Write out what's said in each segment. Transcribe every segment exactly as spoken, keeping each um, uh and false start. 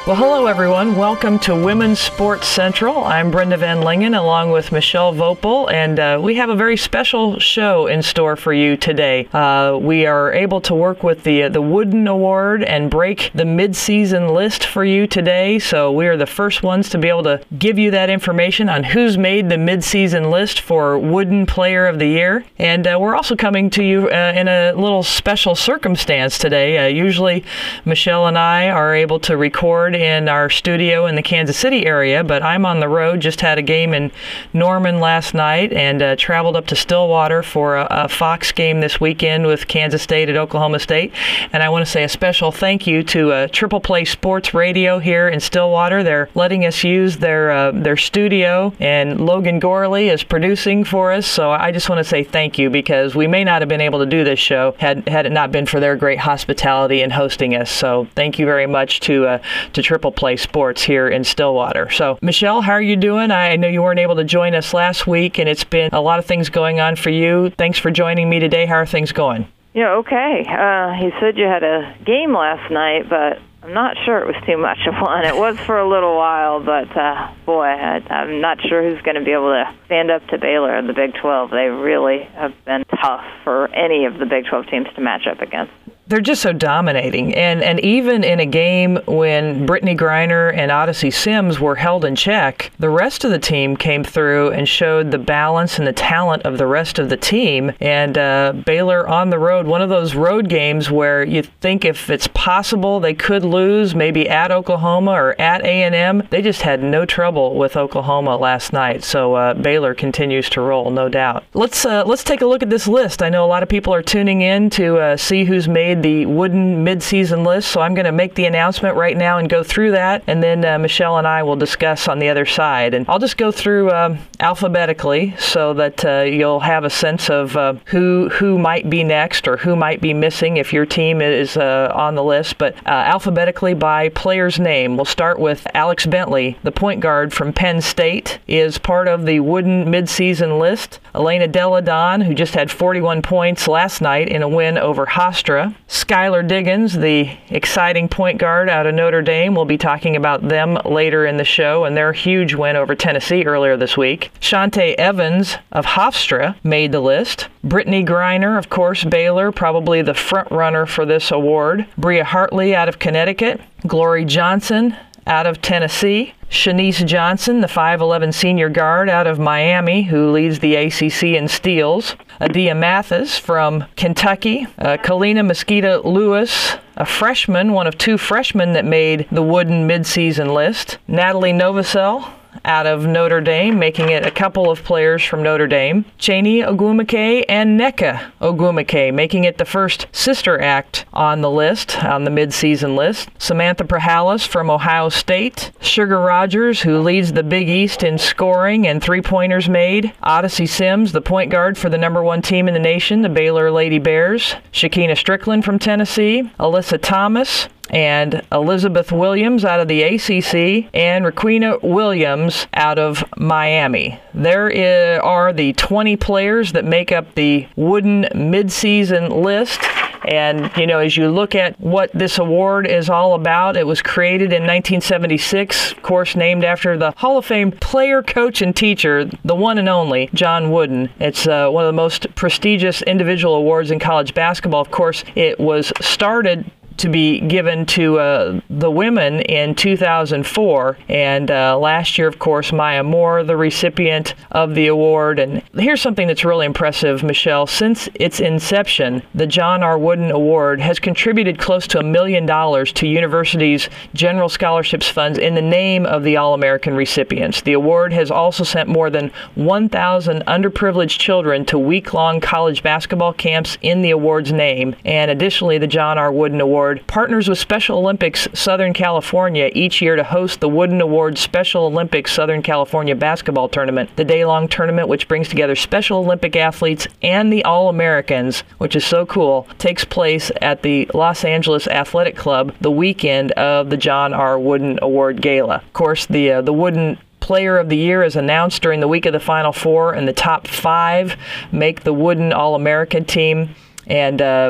Well, hello, everyone. Welcome to Women's Sports Central. I'm Brenda Van Lingen, along with Michelle Vopel, and uh, we have a very special show in store for you today. Uh, we are able to work with the the Wooden Award and break the mid-season list for you today. So we are the first ones to be able to give you that information on who's made the mid-season list for Wooden Player of the Year. And uh, we're also coming to you uh, in a little special circumstance today. Uh, usually, Michelle and I are able to record in our studio in the Kansas City area, but I'm on the road. Just had a game in Norman last night and uh, traveled up to Stillwater for a, a Fox game this weekend with Kansas State at Oklahoma State. And I want to say a special thank you to uh, Triple Play Sports Radio here in Stillwater. They're letting us use their uh, their studio, and Logan Gorley is producing for us. So I just want to say thank you, because we may not have been able to do this show had had it not been for their great hospitality in hosting us. So thank you very much to uh, to Triple Play Sports here in Stillwater. So, Michelle, how are you doing? I know you weren't able to join us last week, and it's been a lot of things going on for you. Thanks for joining me today. How are things going? Yeah, okay. Uh, he said you had a game last night, but I'm not sure it was too much of one. It was for a little while, but uh, boy, I, I'm not sure who's going to be able to stand up to Baylor in the Big twelve. They really have been tough for any of the Big twelve teams to match up against. They're just so dominating. And and even in a game when Brittany Griner and Odyssey Sims were held in check, the rest of the team came through and showed the balance and the talent of the rest of the team. And uh, Baylor on the road, one of those road games where you think if it's possible they could lose, maybe at Oklahoma or at A and M, they just had no trouble with Oklahoma last night. So uh, Baylor continues to roll, no doubt. Let's uh, let's take a look at this list. I know a lot of people are tuning in to uh, see who's made the Wooden mid-season list, so I'm going to make the announcement right now and go through that, and then uh, Michelle and I will discuss on the other side. And I'll just go through uh, alphabetically so that uh, you'll have a sense of uh, who who might be next or who might be missing if your team is uh, on the list. But uh, alphabetically by player's name, we'll start with Alex Bentley, the point guard from Penn State, is part of the Wooden mid-season list. Elena Delle Donne, who just had forty-one points last night in a win over Hofstra. Skylar Diggins, the exciting point guard out of Notre Dame. We'll be talking about them later in the show and their huge win over Tennessee earlier this week. Shantae Evans of Hofstra made the list. Brittany Griner, of course, Baylor, probably the front runner for this award. Bria Hartley out of Connecticut. Glory Johnson out of Tennessee. Shanice Johnson, the five eleven senior guard out of Miami, who leads the A C C in steals. Adia Mathis from Kentucky. Uh, Kalina Mosquito Lewis, a freshman, one of two freshmen that made the Wooden mid-season list. Natalie Novosel out of Notre Dame, making it a couple of players from Notre Dame. Cheney Ogwumike and Nneka Ogwumike, making it the first sister act on the list, on the mid-season list. Samantha Prahalis from Ohio State. Sugar Rogers, who leads the Big East in scoring and three-pointers made. Odyssey Sims, the point guard for the number one team in the nation, the Baylor Lady Bears. Shakina Strickland from Tennessee. Alyssa Thomas and Elizabeth Williams out of the A C C, and Raquina Williams out of Miami. There are the twenty players that make up the Wooden mid-season list. And, you know, as you look at what this award is all about, it was created in nineteen seventy-six, of course, named after the Hall of Fame player, coach, and teacher, the one and only John Wooden. It's uh, one of the most prestigious individual awards in college basketball. Of course, it was started to be given to uh, the women in two thousand four. And uh, last year, of course, Maya Moore, the recipient of the award. And here's something that's really impressive, Michelle. Since its inception, the John R. Wooden Award has contributed close to a million dollars to universities' general scholarships funds in the name of the All-American recipients. The award has also sent more than one thousand underprivileged children to week-long college basketball camps in the award's name. And additionally, the John R. Wooden Award partners with Special Olympics Southern California each year to host the Wooden Award Special Olympics Southern California basketball tournament, the day-long tournament which brings together Special Olympic athletes and the All-Americans, which is so cool, takes place at the Los Angeles Athletic Club the weekend of the John R. Wooden Award Gala. Of course, the uh, the Wooden Player of the Year is announced during the week of the Final Four, and the top five make the Wooden All-American team. And uh,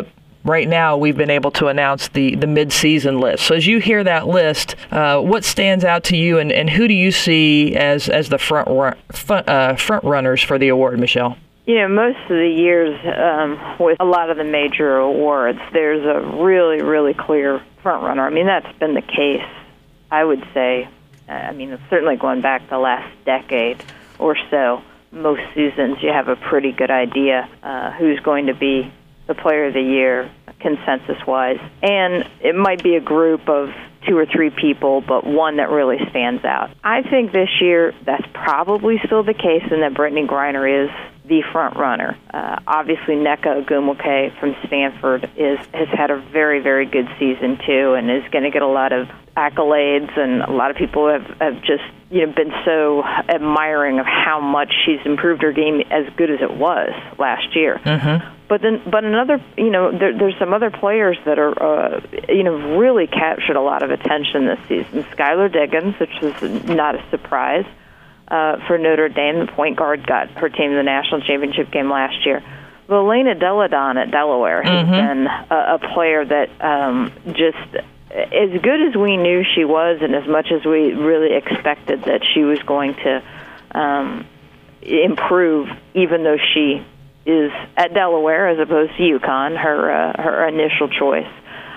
right now we've been able to announce the, the mid-season list. So as you hear that list, uh, what stands out to you, and, and who do you see as, as the front, run, front, uh, front runners for the award, Michelle? You know, most of the years um, with a lot of the major awards, there's a really, really clear front runner. I mean, that's been the case, I would say. I mean, it's certainly going back the last decade or so. Most seasons you have a pretty good idea uh, who's going to be the player of the year, consensus-wise. And it might be a group of two or three people, but one that really stands out. I think this year that's probably still the case, and that Brittney Griner is the front runner. Uh, obviously, Nneka Ogwumike from Stanford is has had a very, very good season too, and is going to get a lot of accolades. And a lot of people have, have just you know been so admiring of how much she's improved her game, as good as it was last year. Mm-hmm. But then, but another, you know, there, there's some other players that are, uh, you know, really captured a lot of attention this season. Skylar Diggins, which was not a surprise. Uh, for Notre Dame, the point guard got her team in the national championship game last year. But Elena Delle Donne at Delaware has mm-hmm. been a, a player that um, just, as good as we knew she was, and as much as we really expected that she was going to um, improve, even though she is at Delaware as opposed to UConn, her uh, her initial choice.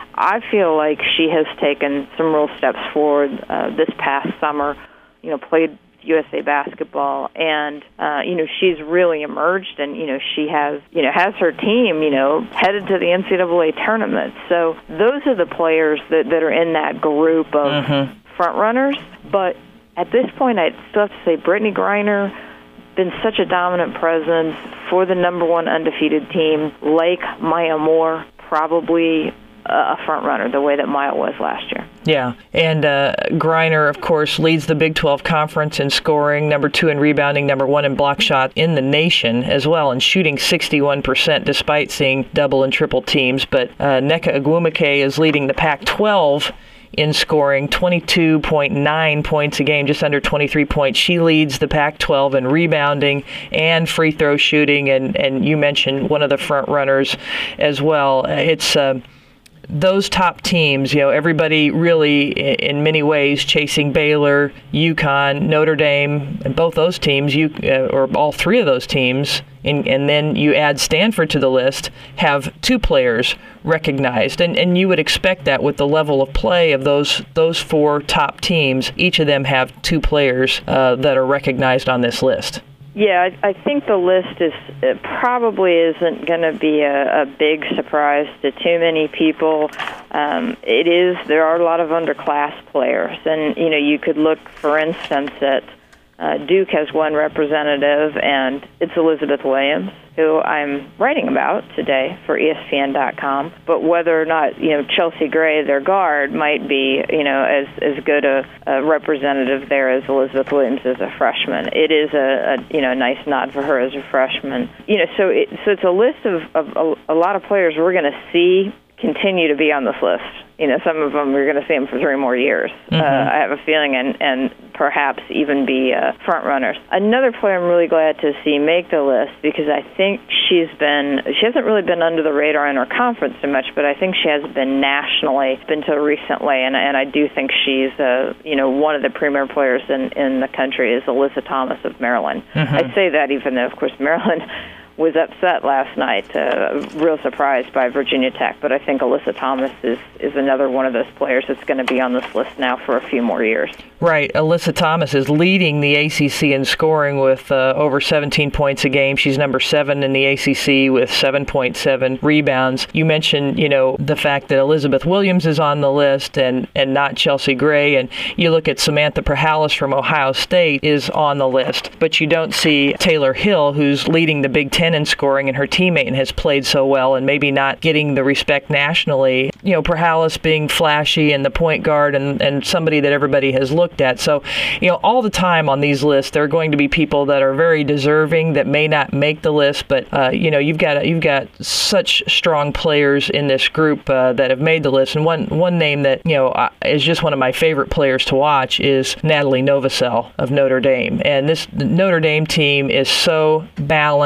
I feel like she has taken some real steps forward uh, this past summer. You know, played U S A basketball, and uh, you know she's really emerged, and you know she has you know has her team you know headed to the N C double A tournament. So those are the players that, that are in that group of mm-hmm. front runners. But at this point, I'd still have to say Brittney Griner been such a dominant presence for the number one undefeated team. Like Maya Moore, probably a front runner the way that Maya was last year. Yeah, and uh, Griner, of course, leads the Big twelve Conference in scoring, number two in rebounding, number one in block shot in the nation as well, and shooting sixty-one percent despite seeing double and triple teams. But uh, Nneka Ogwumike is leading the Pac twelve in scoring, twenty-two point nine points a game, just under twenty-three points. She leads the Pac twelve in rebounding and free throw shooting, and, and you mentioned one of the front runners as well. It's uh, those top teams, you know, everybody really, in many ways, chasing Baylor, UConn, Notre Dame, and both those teams, you uh, or all three of those teams, and, and then you add Stanford to the list, have two players recognized. And, and you would expect that with the level of play of those those four top teams, each of them have two players uh, that are recognized on this list. Yeah, I, I think the list is it probably isn't going to be a, a big surprise to too many people. Um, it is. There are a lot of underclass players, and you know you could look, for instance, at uh, Duke has one representative, and it's Elizabeth Williams, who I'm writing about today for E S P N dot com. But whether or not you know Chelsea Gray, their guard, might be you know as as good a, a representative there as Elizabeth Williams as a freshman, it is a, a you know nice nod for her as a freshman. You know, so it, so it's a list of, of a, a lot of players we're going to see continue to be on this list. You know, some of them we're going to see them for three more years. Mm-hmm. Uh, I have a feeling, and, and perhaps even be uh, front runners. Another player I'm really glad to see make the list, because I think she's been, she hasn't really been under the radar in her conference so much, but I think she has been nationally, until recently, and, and I do think she's, uh, you know, one of the premier players in, in the country is Alyssa Thomas of Maryland. Mm-hmm. I say that even though, of course, Maryland was upset last night, uh, real surprised by Virginia Tech. But I think Alyssa Thomas is, is another one of those players that's going to be on this list now for a few more years. Right. Alyssa Thomas is leading the A C C in scoring with uh, over seventeen points a game. She's number seven in the A C C with seven point seven rebounds. You mentioned, you know, the fact that Elizabeth Williams is on the list and, and not Chelsea Gray. And you look at Samantha Perhalis from Ohio State is on the list. But you don't see Taylor Hill, who's leading the Big Ten in scoring, and her teammate and has played so well and maybe not getting the respect nationally. You know, Perhalis being flashy and the point guard and, and somebody that everybody has looked at. So, you know, all the time on these lists, there are going to be people that are very deserving that may not make the list, but uh, you know, you've got you've got such strong players in this group uh, that have made the list. And one one name that you know uh, is just one of my favorite players to watch is Natalie Novosel of Notre Dame. And this Notre Dame team is so balanced,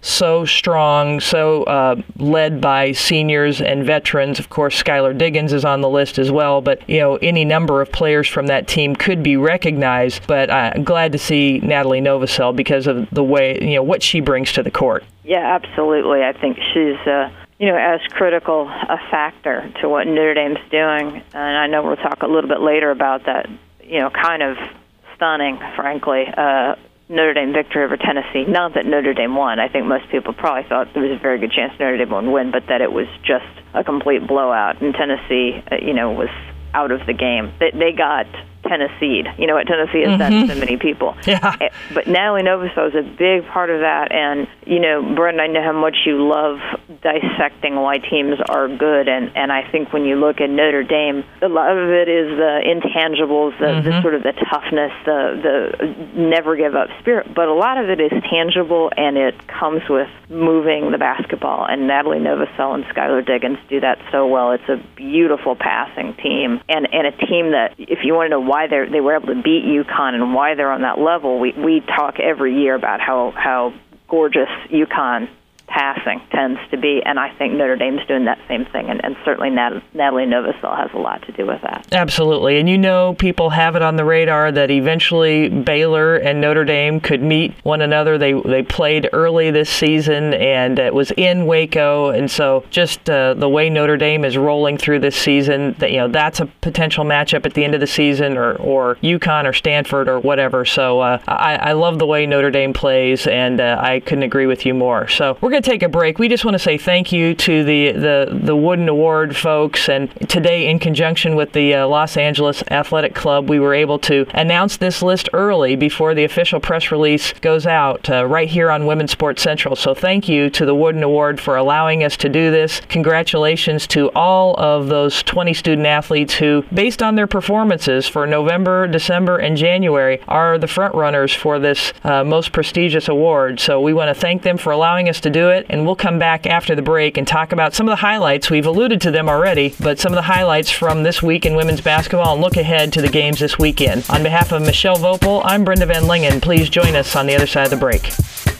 so strong, so uh, led by seniors and veterans. Of course, Skylar Diggins is on the list as well, but, you know, any number of players from that team could be recognized, but I'm glad to see Natalie Novosel because of the way, you know, what she brings to the court. Yeah, absolutely. I think she's, uh, you know, as critical a factor to what Notre Dame's doing, and I know we'll talk a little bit later about that, you know, kind of stunning, frankly, uh, Notre Dame victory over Tennessee. Not that Notre Dame won. I think most people probably thought there was a very good chance Notre Dame would win, but that it was just a complete blowout, and Tennessee, uh, you know, was out of the game. They, they got Tennessee. You know what Tennessee has done mm-hmm. to so many people. Yeah. But Natalie Novosel is a big part of that. And, you know, Brendan, I know how much you love dissecting why teams are good. And, and I think when you look at Notre Dame, a lot of it is the intangibles, the, mm-hmm. the sort of the toughness, the, the never give up spirit. But a lot of it is tangible, and it comes with moving the basketball. And Natalie Novosel and Skylar Diggins do that so well. It's a beautiful passing team, and, and a team that, if you want to know why they they were able to beat UConn and why they're on that level, we we talk every year about how how gorgeous UConn passing tends to be, and I think Notre Dame's doing that same thing, and, and certainly Nat- Natalie Novosel has a lot to do with that. Absolutely, and you know people have it on the radar that eventually Baylor and Notre Dame could meet one another. They they played early this season, and it was in Waco, and so just uh, the way Notre Dame is rolling through this season, that you know that's a potential matchup at the end of the season, or, or UConn or Stanford or whatever. So uh, I, I love the way Notre Dame plays, and uh, I couldn't agree with you more. So we're going to take a break. We just want to say thank you to the, the, the Wooden Award folks, and today in conjunction with the uh, Los Angeles Athletic Club, we were able to announce this list early before the official press release goes out uh, right here on Women's Sports Central. So thank you to the Wooden Award for allowing us to do this. Congratulations to all of those twenty student athletes who, based on their performances for November, December, and January, are the front runners for this uh, most prestigious award. So we want to thank them for allowing us to do it, and we'll come back after the break and talk about some of the highlights. We've alluded to them already, but some of the highlights from this week in women's basketball, and look ahead to the games this weekend. On behalf of Michelle Vopel, I'm Brenda Van Lingen. Please join us on the other side of the break.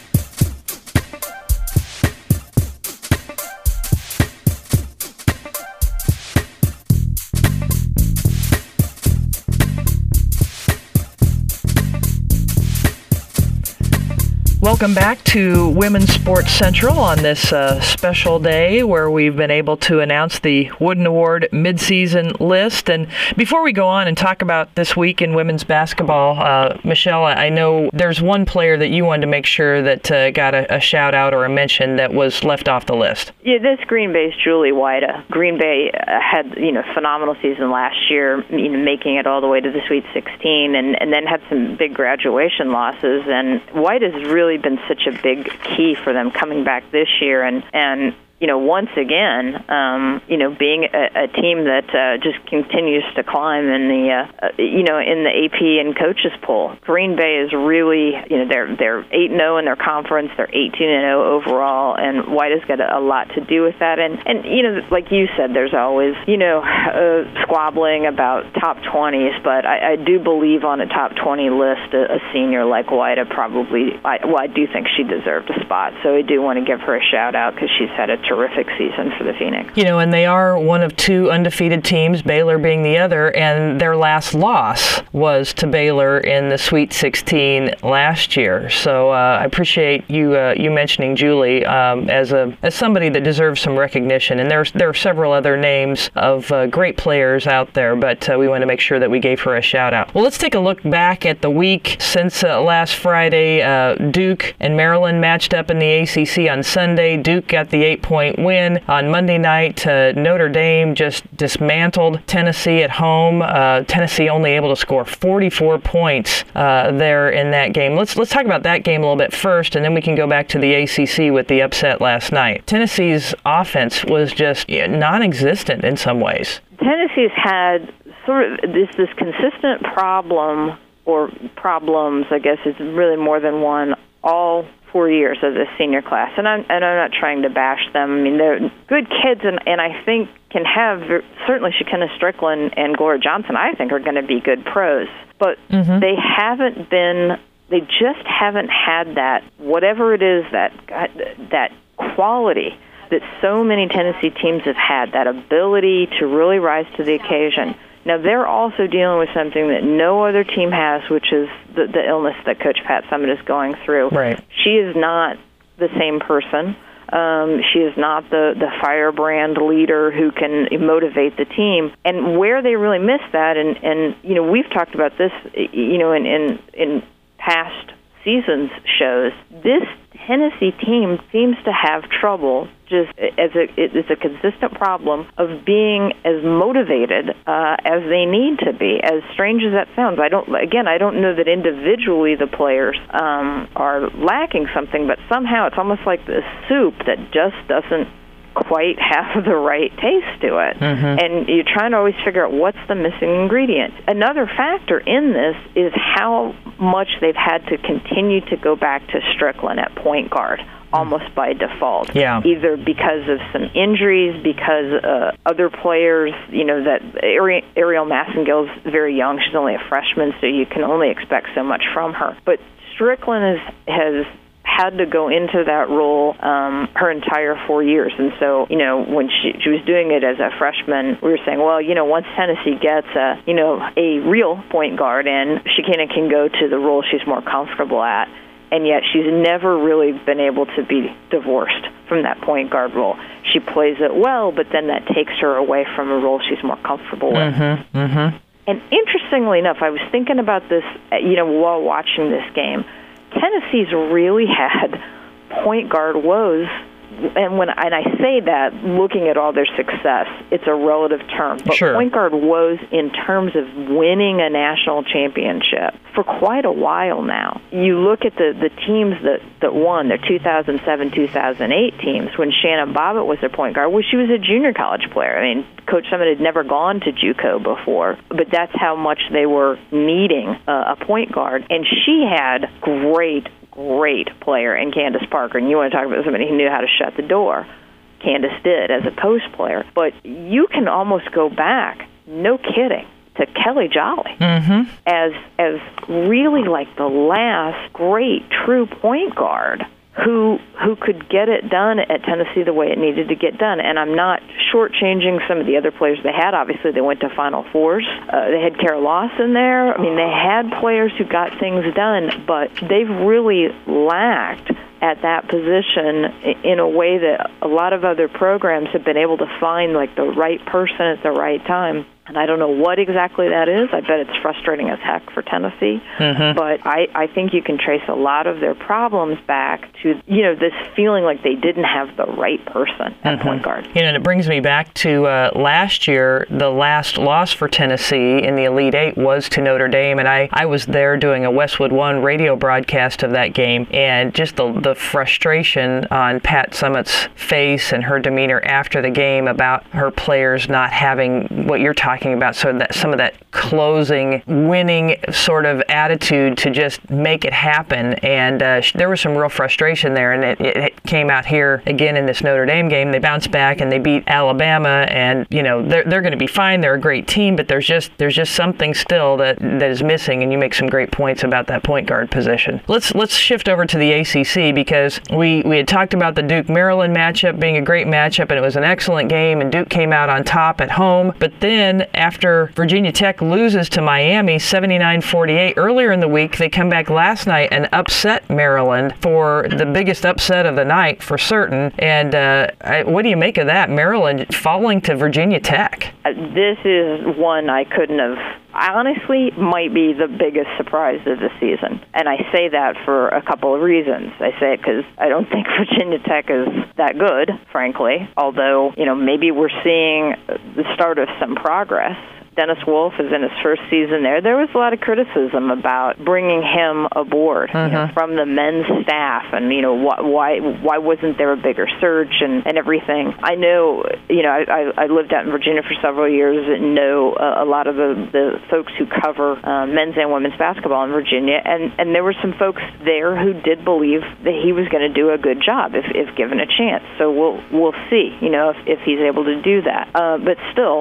Welcome back to Women's Sports Central on this uh, special day where we've been able to announce the Wooden Award midseason list. And before we go on and talk about this week in women's basketball, uh, Michelle, I know there's one player that you wanted to make sure that uh, got a, a shout out or a mention that was left off the list. Yeah, this Green Bay's Julie Wida. Green Bay uh, had, you know, phenomenal season last year, you know, making it all the way to the Sweet sixteen, and, and then had some big graduation losses. And Wida's really been such a big key for them coming back this year, and and you know, once again, um, you know, being a, a team that uh, just continues to climb in the, uh, uh, you know, in the A P and coaches poll. Green Bay is really, you know, they're they're eight and oh in their conference. They're eighteen and oh overall, and Wida's got a, a lot to do with that. And and you know, like you said, there's always, you know, uh, squabbling about top twenties, but I, I do believe on a top twenty list, a, a senior like Wida probably, I, well, I do think she deserved a spot. So I do want to give her a shout out because she's had a terrific season for the Phoenix. You know, and they are one of two undefeated teams, Baylor being the other, and their last loss was to Baylor in the Sweet sixteen last year. So uh, I appreciate you uh, you mentioning Julie um, as a as somebody that deserves some recognition. And there's there are several other names of uh, great players out there, but uh, we want to make sure that we gave her a shout out. Well, let's take a look back at the week since uh, last Friday. Uh, Duke and Maryland matched up in the A C C on Sunday. Duke got the eight-point win. On Monday night, uh, Notre Dame just dismantled Tennessee at home. Uh, Tennessee only able to score forty-four points uh, there in that game. Let's let's talk about that game a little bit first, and then we can go back to the A C C with the upset last night. Tennessee's offense was just yeah, non-existent in some ways. Tennessee's had sort of this this consistent problem, or problems, I guess it's really more than one, all four years of this senior class. And I'm, and I'm not trying to bash them. I mean, they're good kids, and, and I think can have, certainly Shekinna Strickland and Gloria Johnson, I think, are going to be good pros. But mm-hmm. they haven't been they just haven't had that, whatever it is, that that quality that so many Tennessee teams have had, that ability to really rise to the occasion. Now, they're also dealing with something that no other team has, which is the, the illness that Coach Pat Summitt is going through. Right. She is not the same person. Um, she is not the, the firebrand leader who can motivate the team. And where they really miss that, and, and you know, we've talked about this, you know, in, in, in past seasons shows, this Tennessee team seems to have trouble, just as a, it's a consistent problem, of being as motivated uh, as they need to be. As strange as that sounds, I don't. Again, I don't know that individually the players um, are lacking something, but somehow it's almost like this soup that just doesn't quite have the right taste to it. Mm-hmm. And you're trying to always figure out what's the missing ingredient. Another factor in this is how much they've had to continue to go back to Strickland at point guard, almost by default. Yeah. Either because of some injuries, because uh, other players, you know, that Ari- Ariel Massengill's very young. She's only a freshman, so you can only expect so much from her. But Strickland has has had to go into that role um, her entire four years. And so, you know, when she, she was doing it as a freshman, we were saying, well, you know, once Tennessee gets a, you know, a real point guard in, she kind of can go to the role she's more comfortable at. And yet she's never really been able to be divorced from that point guard role. She plays it well, but then that takes her away from a role she's more comfortable with. Mm-hmm, mm-hmm. And interestingly enough, I was thinking about this, you know, while watching this game. Tennessee's really had point guard woes, and when and I say that, looking at all their success, it's a relative term, but sure. point guard woes in terms of winning a national championship for quite a while now. You look at the, the teams that, that won, their two thousand seven two thousand eight teams, when Shannon Bobbitt was their point guard, well, she was a junior college player. I mean, Coach Summitt had never gone to JUCO before, but that's how much they were needing uh, a point guard. And she had great, great player in Candace Parker. And you want to talk about somebody who knew how to shut the door. Candace did as a post player. But you can almost go back, no kidding, to Kelly Jolly mm-hmm. as as really like the last great true point guard who who could get it done at Tennessee the way it needed to get done. And I'm not shortchanging some of the other players they had. Obviously, they went to Final Fours. Uh, they had Kara Lawson there. I mean, they had players who got things done, but they've really lacked at that position in a way that a lot of other programs have been able to find, like, the right person at the right time. And I don't know what exactly that is. I bet it's frustrating as heck for Tennessee. Mm-hmm. But I, I think you can trace a lot of their problems back to, you know, this feeling like they didn't have the right person at mm-hmm. point guard. You know, and it brings me back to uh, last year. The last loss for Tennessee in the Elite Eight was to Notre Dame, and I, I was there doing a Westwood One radio broadcast of that game, and just the, the frustration on Pat Summitt's face and her demeanor after the game about her players not having what you're talking about, so that some of that closing, winning sort of attitude to just make it happen. And uh, there was some real frustration there, and it, it came out here again in this Notre Dame game. They bounced back and they beat Alabama, and you know they're they're going to be fine. They're a great team, but there's just there's just something still that that is missing. And you make some great points about that point guard position. Let's let's shift over to the A C C, because we we had talked about the Duke-Maryland matchup being a great matchup, and it was an excellent game, and Duke came out on top at home. But then after Virginia Tech loses to Miami seventy-nine forty-eight earlier in the week, they come back last night and upset Maryland for the biggest upset of the night for certain. And uh, I, what do you make of that? Maryland falling to Virginia Tech. Uh, this is one I couldn't have, I honestly might be the biggest surprise of the season. And I say that for a couple of reasons. I say it because I don't think Virginia Tech is that good, frankly. Although, you know, maybe we're seeing the start of some progress. Dennis Wolf is in his first season there. There was a lot of criticism about bringing him aboard mm-hmm. you know, from the men's staff, and you know wh- why why wasn't there a bigger search and, and everything. I know, you know, I, I lived out in Virginia for several years and know a, a lot of the, the folks who cover uh, men's and women's basketball in Virginia, and, and there were some folks there who did believe that he was going to do a good job if, if given a chance. So we'll we'll see, you know, if, if he's able to do that. Uh, but still,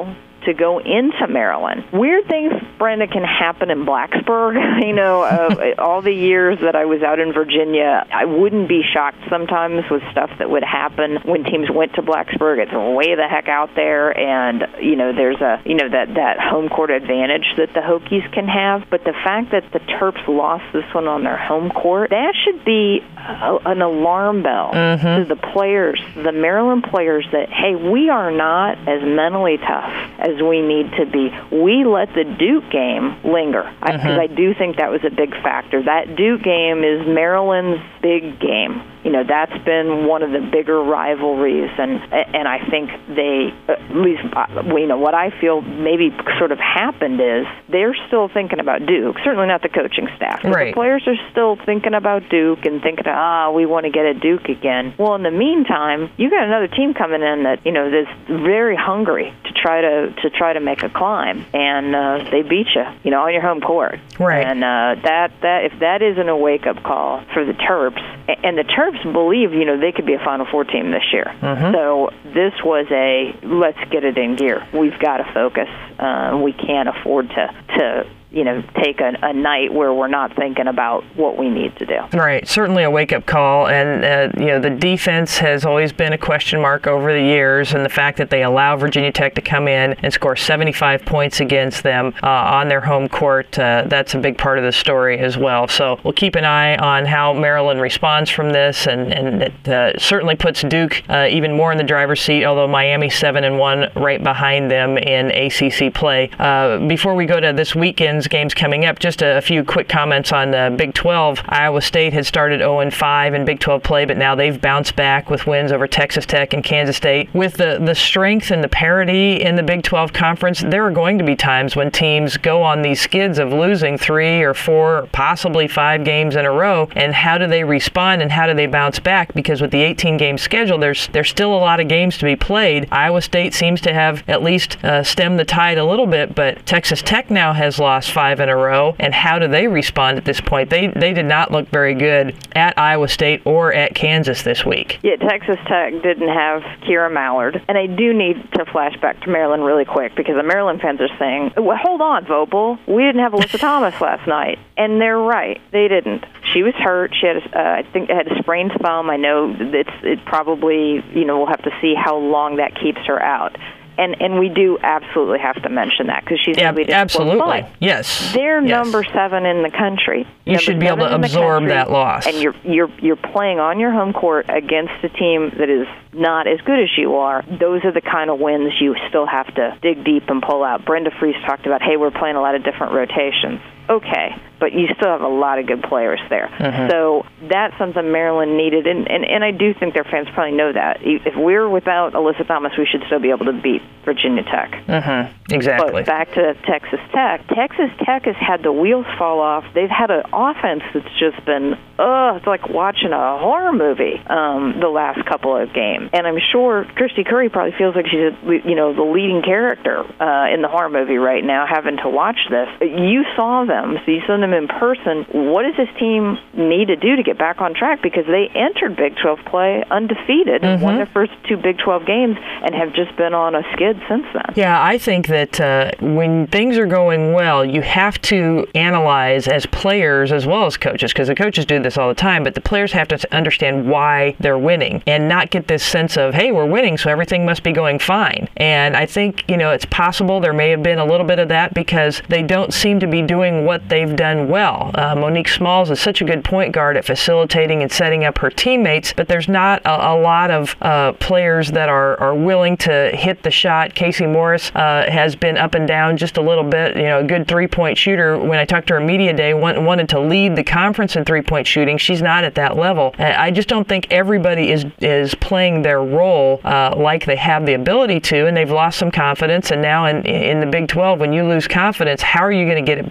to go into Maryland. Weird things, Brenda, can happen in Blacksburg. You know, uh, all the years that I was out in Virginia, I wouldn't be shocked sometimes with stuff that would happen when teams went to Blacksburg. It's way the heck out there, and, you know, there's a, you know, that, that home court advantage that the Hokies can have. But the fact that the Terps lost this one on their home court, that should be a, an alarm bell mm-hmm. to the players, the Maryland players, that, hey, we are not as mentally tough as we need to be. We let the Duke game linger, because mm-hmm. I, I do think that was a big factor. That Duke game is Maryland's big game. You know, that's been one of the bigger rivalries, and and I think they, at least, you know, what I feel maybe sort of happened is they're still thinking about Duke. Certainly not the coaching staff. But right. The players are still thinking about Duke and thinking, ah, we want to get at Duke again. Well, in the meantime, you got another team coming in that, you know, that's very hungry to try to to try to make a climb, and uh, they beat you, you know, on your home court. Right. And uh, that that if that isn't a wake up call for the Terps, and the Terps believe, you know, they could be a Final Four team this year. Mm-hmm. So this was a let's get it in gear. We've got to focus. Uh, we can't afford to to. you know, take a, a night where we're not thinking about what we need to do. Right. Certainly a wake-up call. And, uh, you know, the defense has always been a question mark over the years, and the fact that they allow Virginia Tech to come in and score seventy-five points against them uh, on their home court, uh, that's a big part of the story as well. So we'll keep an eye on how Maryland responds from this, and, and it uh, certainly puts Duke uh, even more in the driver's seat, although Miami seven and one right behind them in A C C play. Uh, before we go to this weekend, games coming up, just a, a few quick comments on the Big twelve. Iowa State had started oh and five in Big twelve play, but now they've bounced back with wins over Texas Tech and Kansas State. With the, the strength and the parity in the Big twelve conference, there are going to be times when teams go on these skids of losing three or four, possibly five games in a row, and how do they respond and how do they bounce back? Because with the eighteen-game schedule, there's there's still a lot of games to be played. Iowa State seems to have at least uh, stemmed the tide a little bit, but Texas Tech now has lost five in a row, and how do they respond at this point? They they did not look very good at Iowa State or at Kansas this week. Yeah, Texas Tech didn't have Kira Mallard, and I do need to flash back to Maryland really quick, because the Maryland fans are saying, well, hold on, Vopel, we didn't have Alyssa Thomas last night, and they're right, they didn't. She was hurt. She had, a, uh, I think, had a sprained thumb. I know it's it probably, you know, we'll have to see how long that keeps her out. And and we do absolutely have to mention that, because she's yeah, going to be absolutely yes. They're yes. number seven in the country. You number should be able to absorb country, that loss. And you're you're you're playing on your home court against a team that is not as good as you are. Those are the kind of wins you still have to dig deep and pull out. Brenda Fries talked about, hey, we're playing a lot of different rotations. Okay, but you still have a lot of good players there. Mm-hmm. So that's something Maryland needed, and, and, and I do think their fans probably know that. If we're without Alyssa Thomas, we should still be able to beat Virginia Tech. Mm-hmm. Exactly. But back to Texas Tech. Texas Tech has had the wheels fall off. They've had an offense that's just been, oh, it's like watching a horror movie um, the last couple of games. And I'm sure Christy Curry probably feels like she's, you know, the leading character uh, in the horror movie right now, having to watch this. You saw them. So you saw them in person. What does this team need to do to get back on track? Because they entered Big twelve play undefeated and mm-hmm. won their first two Big twelve games and have just been on a skid since then. Yeah, I think that uh, when things are going well, you have to analyze as players as well as coaches, because the coaches do this all the time, but the players have to understand why they're winning and not get this sense of, hey, we're winning, so everything must be going fine. And I think, you know, it's possible there may have been a little bit of that because they don't seem to be doing what they've done well. Uh, Monique Smalls is such a good point guard at facilitating and setting up her teammates, but there's not a, a lot of uh, players that are, are willing to hit the shot. Casey Morris uh, has been up and down just a little bit. You know, a good three-point shooter. When I talked to her media day, want, wanted to lead the conference in three-point shooting. She's not at that level. I just don't think everybody is is playing their role uh, like they have the ability to, and they've lost some confidence. And now in in the Big twelve, when you lose confidence, how are you going to get it back?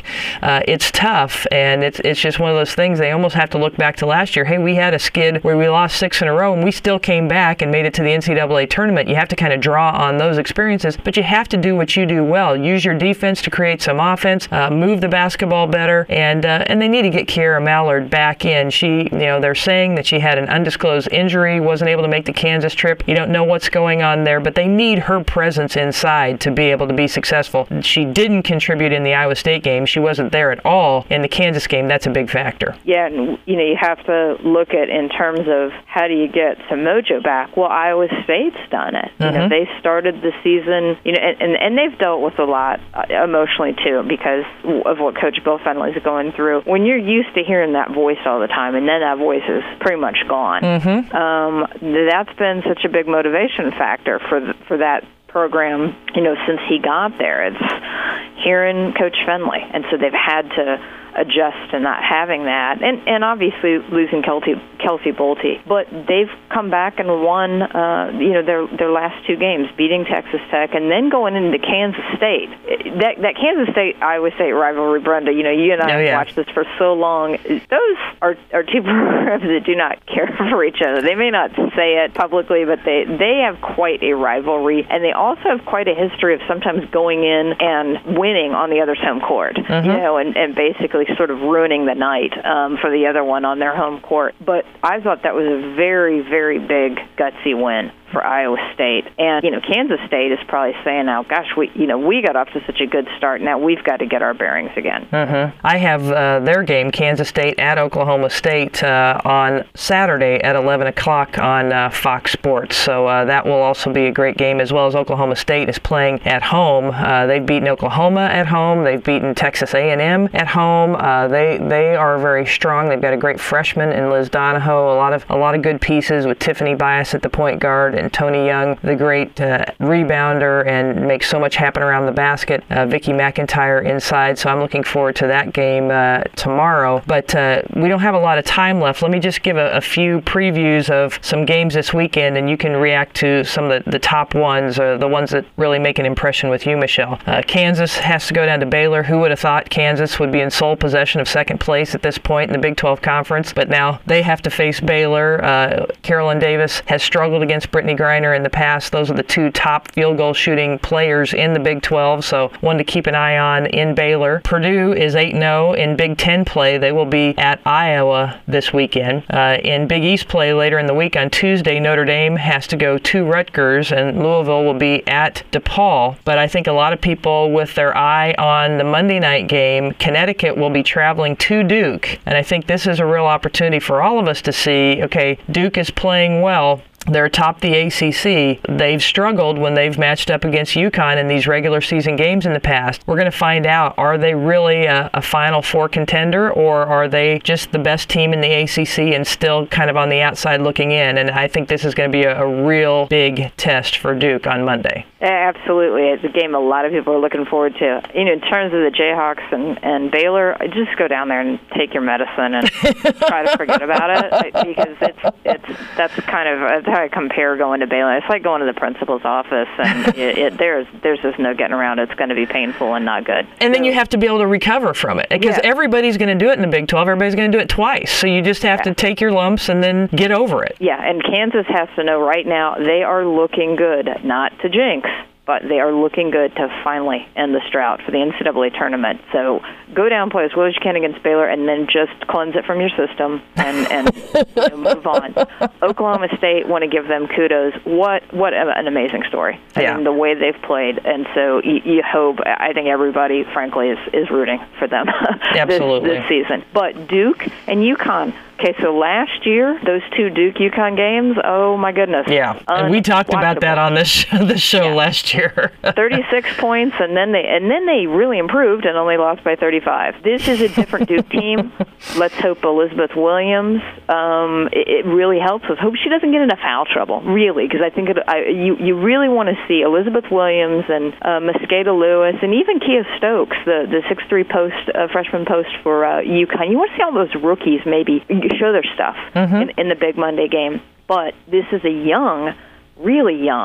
uh, it's tough, and it's it's just one of those things. They almost have to look back to last year. Hey, we had a skid where we lost six in a row, and we still came back and made it to the N C double A tournament. You have to kind of draw on those experiences, but you have to do what you do well. Use your defense to create some offense, uh, move the basketball better, and uh, and they need to get Kiera Mallard back in. She, you know, they're saying that she had an undisclosed injury, wasn't able to make the Kansas trip. You don't know what's going on there, but they need her presence inside to be able to be successful. She didn't contribute in the Iowa State game. She wasn't there at all in the Kansas game. That's a big factor. Yeah, and you know, you have to look at in terms of how do you get some mojo back. Well, Iowa State's done it. Mm-hmm. You know, they started the season, you know, and, and, and they've dealt with a lot uh, emotionally too because of what Coach Bill Fenley's going through. When you're used to hearing that voice all the time, and then that voice is pretty much gone, mm-hmm. um, that's been such a big motivation factor for the, for that program, you know, since he got there. It's hearing Coach Fenley, and so they've had to adjust to not having that, and and obviously losing Kelsey Kelsey Bolte. But they've come back and won, uh, you know, their their last two games, beating Texas Tech, and then going into Kansas State. That that Kansas State Iowa State rivalry, Brenda. You know, you and I oh, yeah. have watched this for so long. Those are are two programs that do not care for each other. They may not say it publicly, but they they have quite a rivalry, and they also have quite a history of sometimes going in and winning on the other's home court. Mm-hmm. You know, and and basically sort of ruining the night um, for the other one on their home court. But I thought that was a very, very big, gutsy win for Iowa State. And, you know, Kansas State is probably saying now, gosh, we, you know, we got off to such a good start. Now we've got to get our bearings again. Mm-hmm. I have uh, their game, Kansas State at Oklahoma State, uh, on Saturday at eleven o'clock on uh, Fox Sports. So uh, that will also be a great game, as well as Oklahoma State is playing at home. Uh, they've beaten Oklahoma at home. They've beaten Texas A and M at home. Uh, they they are very strong. They've got a great freshman in Liz Donahoe. A lot of a lot of good pieces with Tiffany Bias at the point guard and Tony Young, the great uh, rebounder, and makes so much happen around the basket. Uh, Vicky McIntyre inside. So I'm looking forward to that game uh, tomorrow. But uh, we don't have a lot of time left. Let me just give a, a few previews of some games this weekend, and you can react to some of the, the top ones, or the ones that really make an impression with you, Michelle. Uh, Kansas has to go down to Baylor. Who would have thought Kansas would be in sole possession of second place at this point in the Big twelve Conference? But now they have to face Baylor. Uh, Carolyn Davis has struggled against Brittany Griner in the past. Those are the two top field goal shooting players in the Big twelve, so one to keep an eye on in Baylor. Purdue is eight and oh in Big Ten play. They will be at Iowa this weekend. Uh, in Big East play later in the week on Tuesday, Notre Dame has to go to Rutgers, and Louisville will be at DePaul. But I think a lot of people with their eye on the Monday night game, Connecticut will be traveling to Duke, and I think this is a real opportunity for all of us to see, okay, Duke is playing well. They're atop the A C C. They've struggled when they've matched up against UConn in these regular season games in the past. We're going to find out, are they really a, a Final Four contender, or are they just the best team in the A C C and still kind of on the outside looking in? And I think this is going to be a, a real big test for Duke on Monday. Absolutely. It's a game a lot of people are looking forward to. You know, in terms of the Jayhawks and, and Baylor, just go down there and take your medicine and try to forget about it, because it's it's that's kind of that's how I compare going to Baylor. It's like going to the principal's office, and it, it, there's there's just no getting around it. It's going to be painful and not good. And then you have to be able to recover from it, because yeah. everybody's going to do it in the Big twelve. Everybody's going to do it twice. So you just have yeah. to take your lumps and then get over it. Yeah, and Kansas has to know right now they are looking good, not to jinx, but they are looking good to finally end this drought for the N C double A tournament. So go down, play as well as you can against Baylor, and then just cleanse it from your system and, and you know, move on. Oklahoma State, want to give them kudos. What what an amazing story. I yeah. mean, the way they've played. And so you, you hope, I think everybody, frankly, is, is rooting for them Absolutely. this, this season. But Duke and UConn. Okay, so last year, those two Duke-UConn games, oh my goodness. Yeah, and we talked about that on this show, this show yeah. last year. thirty-six points, and then they and then they really improved and only lost by thirty-five. This is a different Duke team. Let's hope Elizabeth Williams, um, it, it really helps us. Hope she doesn't get into foul trouble, really, because I think it, I, you, you really want to see Elizabeth Williams and uh, Mosqueda Lewis and even Kia Stokes, the, the six three post, uh, freshman post for uh, UConn. You want to see all those rookies maybe show their stuff mm-hmm. in, in the big Monday game. But this is a young, really young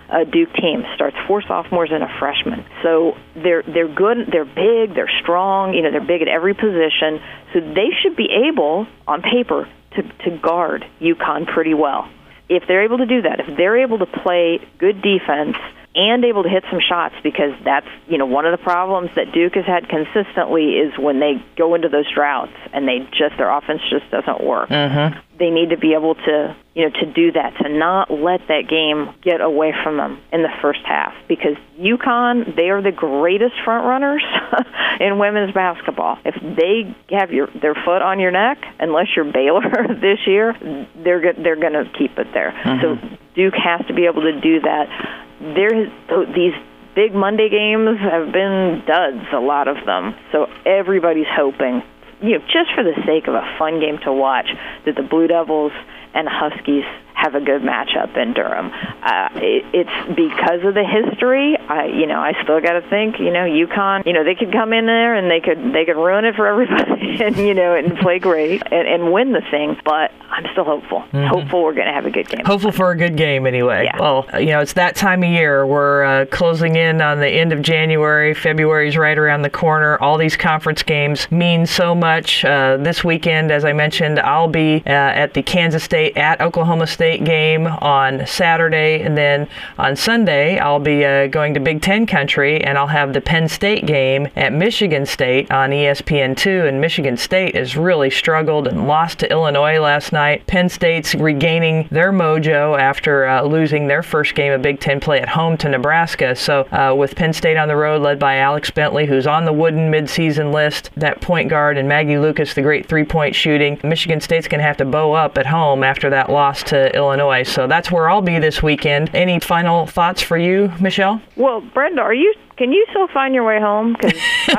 a Duke team starts four sophomores and a freshman. So they're they're good, they're big, they're strong, you know, they're big at every position. So they should be able, on paper, to, to guard UConn pretty well. If they're able to do that, if they're able to play good defense and able to hit some shots, because that's, you know, one of the problems that Duke has had consistently is when they go into those droughts and they just, their offense just doesn't work. Mm-hmm. They need to be able to, you know, to do that, to not let that game get away from them in the first half, because UConn, they are the greatest front runners in women's basketball. If they have your their foot on your neck, unless you're Baylor this year, they're go- they're going to keep it there. Mm-hmm. So Duke has to be able to do that. There, these big Monday games have been duds, a lot of them. So everybody's hoping, you know, just for the sake of a fun game to watch, that the Blue Devils and Huskies have a good matchup in Durham. Uh, it, it's because of the history. I, you know, I still got to think. You know, UConn. You know, they could come in there and they could they could ruin it for everybody, and you know, and play great and, and win the thing. But I'm still hopeful. Mm-hmm. Hopeful we're going to have a good game. Hopeful for a good game, anyway. Yeah. Well, you know, it's that time of year. We're uh, closing in on the end of January. February's right around the corner. All these conference games mean so much. Uh, this weekend, as I mentioned, I'll be uh, at the Kansas State at Oklahoma State game on Saturday, and then on Sunday I'll be uh, going to Big Ten country, and I'll have the Penn State game at Michigan State on E S P N two. And Michigan State has really struggled and lost to Illinois last night. Penn State's regaining their mojo after uh, losing their first game of Big Ten play at home to Nebraska. So uh, with Penn State on the road, led by Alex Bentley, who's on the Wooden midseason list, that point guard, and Maggie Lucas, the great three-point shooting, Michigan State's going to have to bow up at home after that loss to Illinois. So that's where I'll be this weekend. Any final thoughts for you, Michelle? Well, Brenda, are you? Can you still find your way home? Because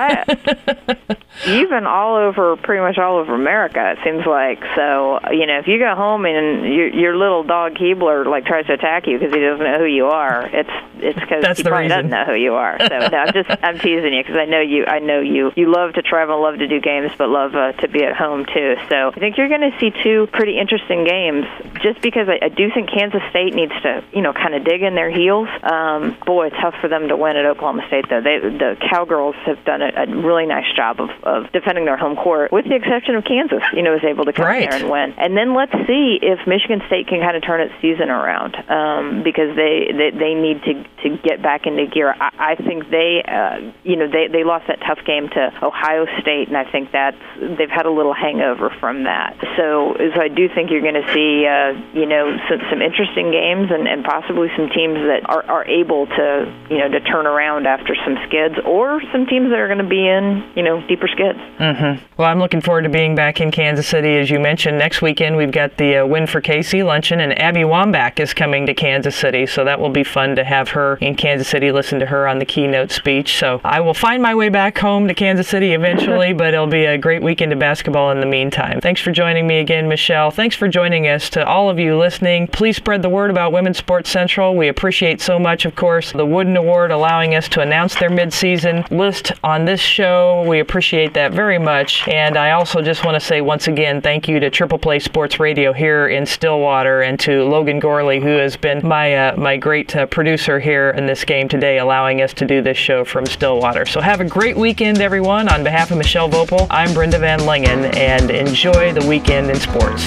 you've been all over, pretty much all over America, it seems like. So, you know, if you go home and your, your little dog Keebler like tries to attack you because he doesn't know who you are, it's it's because he probably reason. doesn't know who you are. So no, I'm just I'm teasing you because I know you I know you you love to travel, love to do games, but love uh, to be at home too. So I think you're going to see two pretty interesting games. Just because I, I do think Kansas State needs to, you know, kind of dig in their heels. Um, boy, it's tough for them to win at Oklahoma State, though. They, the Cowgirls have done a, a really nice job of, of defending their home court, with the exception of Kansas, you know, is able to come right. there and win. And then let's see if Michigan State can kind of turn its season around, um, because they, they they need to to get back into gear. I, I think they, uh, you know, they, they lost that tough game to Ohio State, and I think that's they've had a little hangover from that. So, so I do think you're going to see, uh, you know, some, some interesting games and, and possibly some teams that are, are able to, you know, to turn around after some skids, or some teams that are going to be in, you know, deeper skids. Mm-hmm. Well, I'm looking forward to being back in Kansas City. As you mentioned, next weekend we've got the uh, Win for Casey luncheon, and Abby Wambach is coming to Kansas City, so that will be fun to have her in Kansas City, listen to her on the keynote speech. So I will find my way back home to Kansas City eventually, but it'll be a great weekend of basketball in the meantime. Thanks for joining me again, Michelle. Thanks for joining us. To all of you listening, please spread the word about Women's Sports Central. We appreciate so much, of course, the Wooden Award allowing us to announce their mid-season list on this show. We appreciate that very much. And I also just want to say once again, thank you to Triple Play Sports Radio here in Stillwater, and to Logan Gorley, who has been my uh, my great uh, producer here in this game today, allowing us to do this show from Stillwater. So have a great weekend, everyone. On behalf of Michelle Vopel, I'm Brenda Van Lingen, and enjoy the weekend in sports.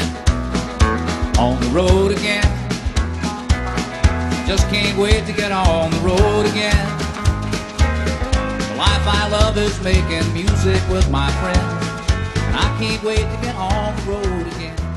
On the road again, just can't wait to get on the road again. The life I love is making music with my friends, and I can't wait to get on the road again.